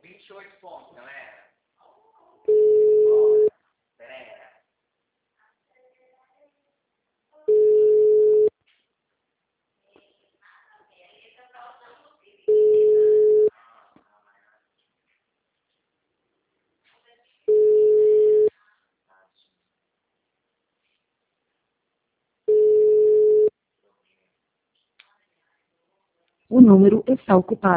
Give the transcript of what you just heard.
28 pontos, galera. Pera. O número está ocupado.